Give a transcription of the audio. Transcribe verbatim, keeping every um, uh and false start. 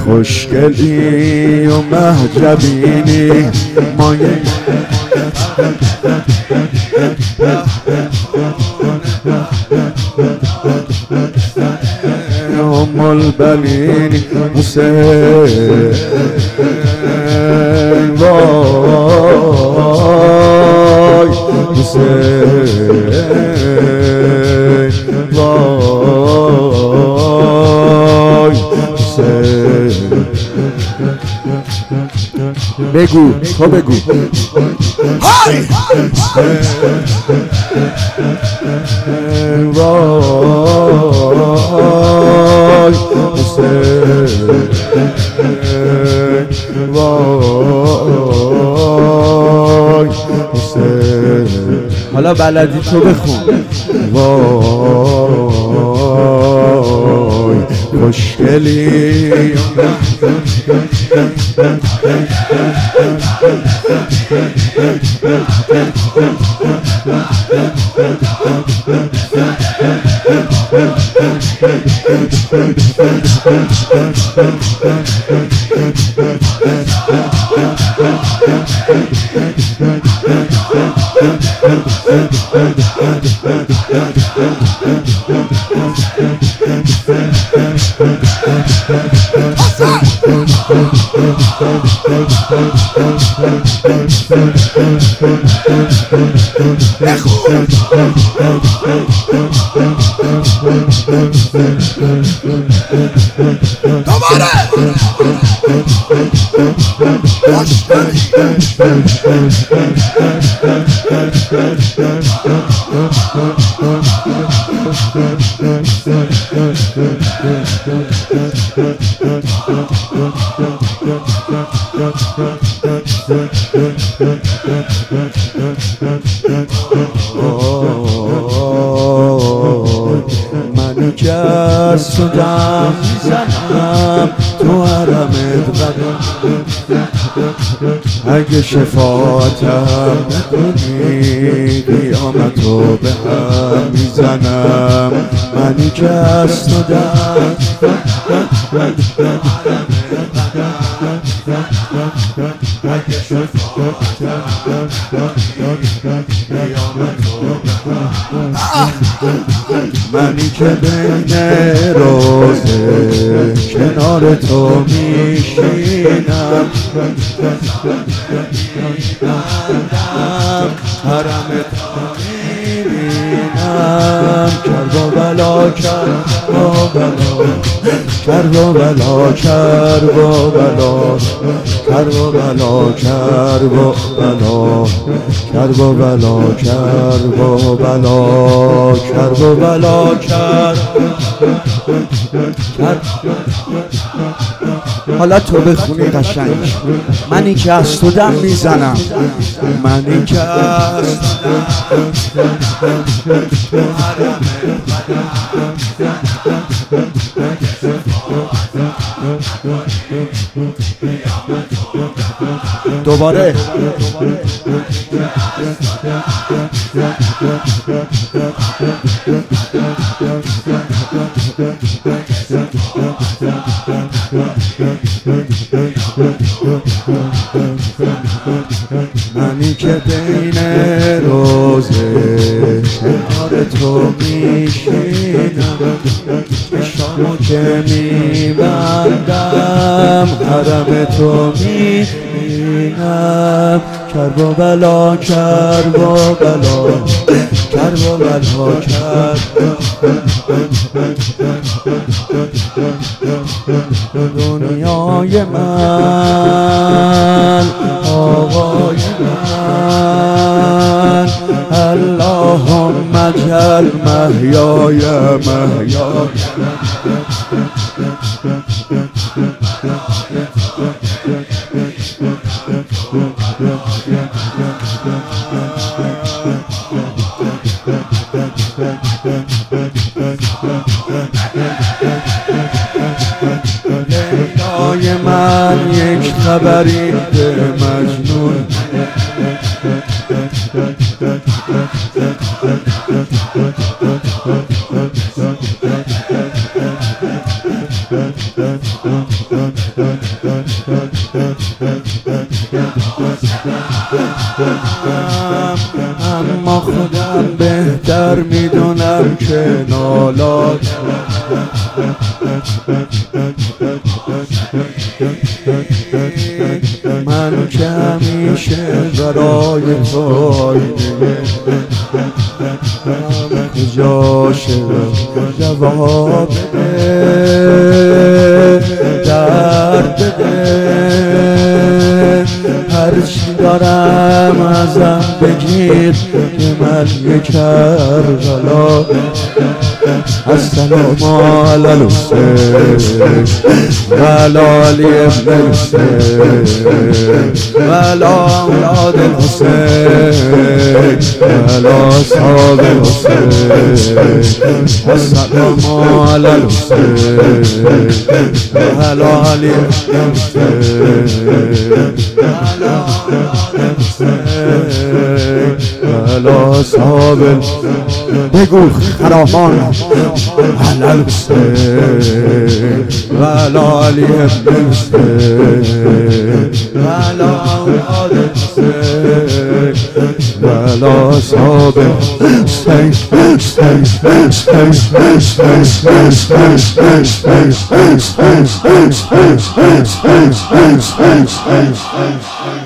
خوشگلی و مهجبینی مایه ام البنین حسین وای حسین وای حسین بگو تو بگو های وای حسین وای حسین حالا بلدی تو بخون وای خوشگلی دوباره منو که از تو دم میزنم تو حرمت قدم اگه شفاعتم نکنی قیامتو به هم میزنم منی که از تو دم اگه شفاعتم منی که بین روزه کنار تو میشینم حرم تو میبینم کرب و بلا کرب و بلا کرب و بلا کرب و بلا کرب و بلا کرب و بلا کرب و بلا کرب و بلا کرب و بلا کرب. حالا تو بخونی قشنگ منی که از تو دم میزنم منی که از دوباره منی که بین روزه کنار تو میشینم چشامو که میبندم حرم تو میبینم کرب و بلا کرب و بلا کرب و بلا کرب دنیای من آقای من اللهم اجعل محیای محیای لیلای من یک خبری به مجنون اما خودم بهتر میدونم که نالات من که همیشه برای تو کجاشه جواب بده درد بده هرچی دارم ازم بگیر که من یک کربلا السلام علی الحسین وعلی علی ابن الحسین وعلی اولاد الحسین وعلی اصحاب الحسین السلام علی الحسین وعلی علی ابن الحسین وعلی اصحاب الحسین بگو خرامان على الحسين وعلى علي بن الحسين وعلى أولاد الحسين وعلى أصحاب الحسين Space,